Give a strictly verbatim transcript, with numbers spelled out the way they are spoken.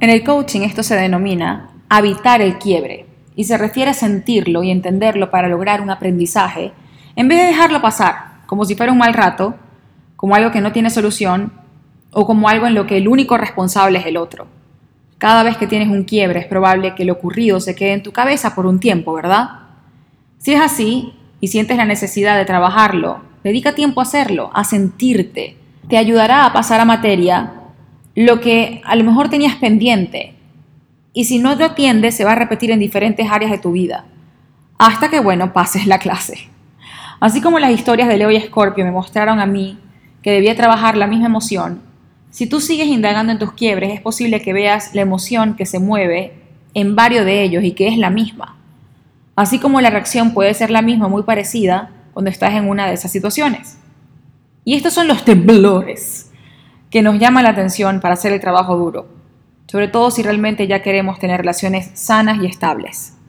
En el coaching esto se denomina habitar el quiebre y se refiere a sentirlo y entenderlo para lograr un aprendizaje en vez de dejarlo pasar como si fuera un mal rato, como algo que no tiene solución o como algo en lo que el único responsable es el otro. Cada vez que tienes un quiebre es probable que lo ocurrido se quede en tu cabeza por un tiempo, ¿verdad? Si es así y sientes la necesidad de trabajarlo, dedica tiempo a hacerlo, a sentirte. Te ayudará a pasar a materia lo que a lo mejor tenías pendiente. Y si no lo atiendes, se va a repetir en diferentes áreas de tu vida. Hasta que, bueno, pases la clase. Así como las historias de Leo y Escorpio me mostraron a mí que debía trabajar la misma emoción, si tú sigues indagando en tus quiebres, es posible que veas la emoción que se mueve en varios de ellos y que es la misma. Así como la reacción puede ser la misma, muy parecida, cuando estás en una de esas situaciones. Y estos son los temblores que nos llaman la atención para hacer el trabajo duro, sobre todo si realmente ya queremos tener relaciones sanas y estables.